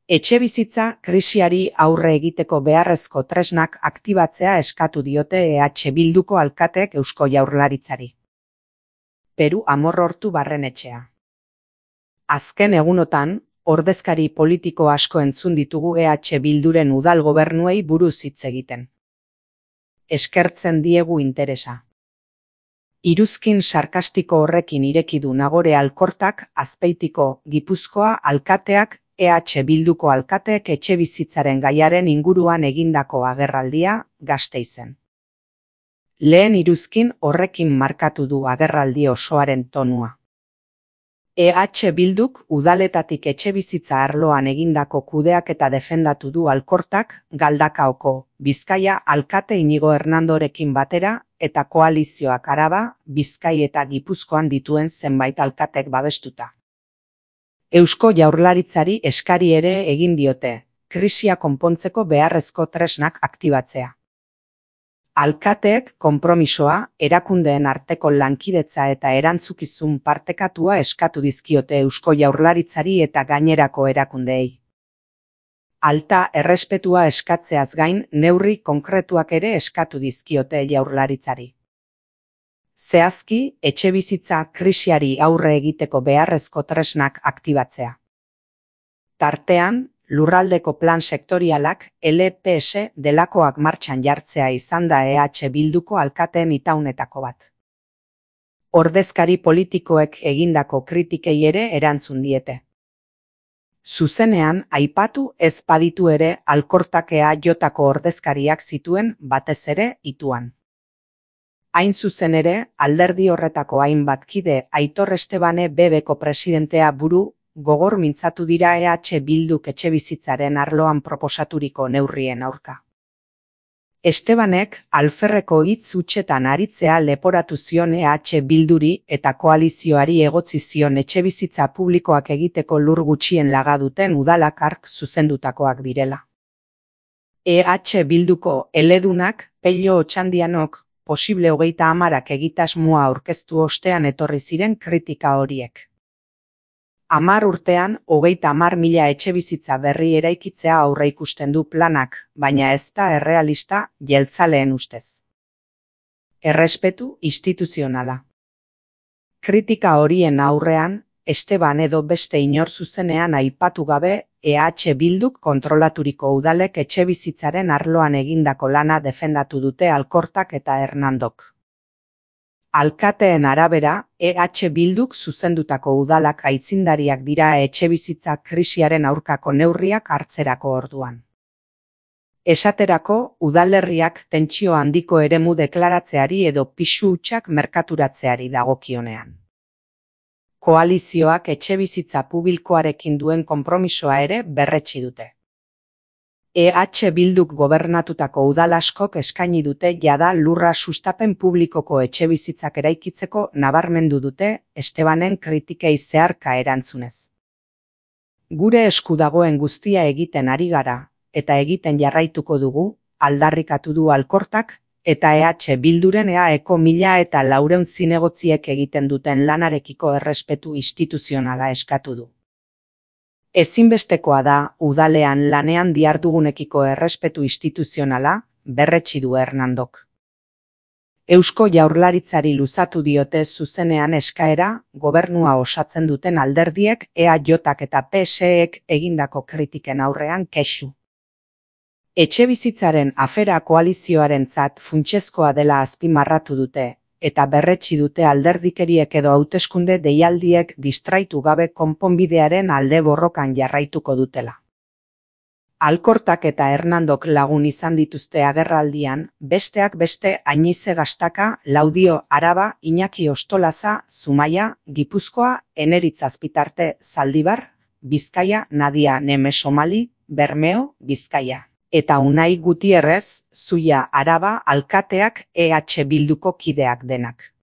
Etxebizitza krisiari aurre egiteko beharrezko tresnak aktibatzea eskatu diote EH Bilduko alkateek Eusko Jaurlaritzari. Peru Amorortu Barrenetxea. Azken egunotan, ordezkari politiko asko entzun ditugu EH Bilduren udal gobernuei buruz hitz egiten. Eskertzen diegu interesa. Iruzkin sarkastiko horrekin ireki du Nagore Alkortak, Azpeitiko, Gipuzkoa alkateak, EH Bilduko alkateek etxebizitzaren gaiaren inguruan egindako agerraldia Gasteizen. Lehen iruzkin horrekin markatu du agerraldi osoaren tonua. EH Bilduk udaletatik etxebizitza arloan egindako kudeaketa defendatu du Alkortak, Galdakaoko, Bizkaia alkate Inigo Hernandorekin batera, eta koalizioak Araba, Bizkai eta Gipuzkoan dituen zenbait alkatek babestuta. Eusko Jaurlaritzari eskari ere egin diote, krisia konpontzeko beharrezko tresnak aktibatzea. Alkateek konpromisoa, erakundeen arteko lankidetza eta erantzukizun partekatua eskatu dizkiote Eusko Jaurlaritzari eta gainerako erakundeei. Alta errespetua eskatzeaz gain neurri konkretuak ere eskatu dizkiote Jaurlaritzari. Zehazki, etxebizitza krisiari aurre egiteko beharrezko tresnak aktibatzea. Tartean, lurraldeko plan sektorialak LPS delakoak martxan jartzea izan da EH Bilduko alkateen itaunetako bat. Ordezkari politikoek egindako kritikei ere erantzun diete. Zuzenean, aipatu ez baditu ere Alkortak EAJko ordezkariak zituen batez ere ituan. Hain zuzen ere, alderdi horretako hainbat kide Aitor Estebane BBko presidentea buru, gogor mintzatu dira EH Bilduk etxebizitzaren arloan proposaturiko neurrien aurka. Estebanek alferreko hitz hutsetan aritzea leporatu zion EH Bilduri eta koalizioari egotzi zion etxebizitza publikoak egiteko lur gutxien laga duten udalak hark zuzendutakoak direla. EH Bilduko eledunak, Pello Otxandianok, posible 30 egitasmoa aurkeztu ostean etorri ziren kritika horiek. 10 urtean 30.000 etxebizitza berri eraikitzea aurreikusten du planak, baina ez da errealista jeltzaleen ustez. Errespetu instituzionala. Kritika horien aurrean, Esteban edo beste inor zuzenean aipatu gabe, EH Bilduk kontrolaturiko udalek etxebizitzaren arloan egindako lana defendatu dute Alkortak eta Hernandok. Alkateen arabera, EH Bilduk zuzendutako udalak aitzindariak dira etxebizitza krisiaren aurkako neurriak hartzerako orduan. Esaterako, udalerriak tentsio handiko eremu deklaratzeari edo pisu hutsak merkaturatzeari dagokionean. Koalizioak etxebizitza publikoarekin duen konpromisoa ere berretsi dute. EH Bilduk gobernatutako udal askok eskaini dute jada lurra sustapen publikoko etxebizitzak eraikitzeko nabarmendu dute Estebanen kritikei zeharka erantzunez. Gure esku dagoen guztia egiten ari gara, eta egiten jarraituko dugu, aldarrikatu du Alkortak, eta EH Bilduren EAeko 1400 zinegotziek egiten duten lanarekiko errespetu instituzionala eskatu du. Ezinbestekoa da, udalean lanean dihardugunekiko errespetu instituzionala, berretsi du Hernandok. Eusko Jaurlaritzari luzatu diote zuzenean eskaera, gobernua osatzen duten alderdiek EAJak eta PSEek egindako kritiken aurrean kexu. Etxebizitzaren afera koalizioarentzat funtsezkoa dela azpimarratu dute, eta berretsi dute alderdikeriek edo hauteskunde deialdiek distraitu gabe konponbidearen alde borrokan jarraituko dutela. Alkortak eta Hernandok lagun izan dituzte agerraldian, besteak beste Ainize Gastaka, Laudio Araba, Iñaki Ostolaza, Zumaia, Gipuzkoa, Eneritz Azpitarte, Zaldibar, Bizkaia, Nadia Neme Somali, Bermeo, Bizkaia. Eta Unai Gutierrez, Zuia Araba alkateak EH Bilduko kideak denak.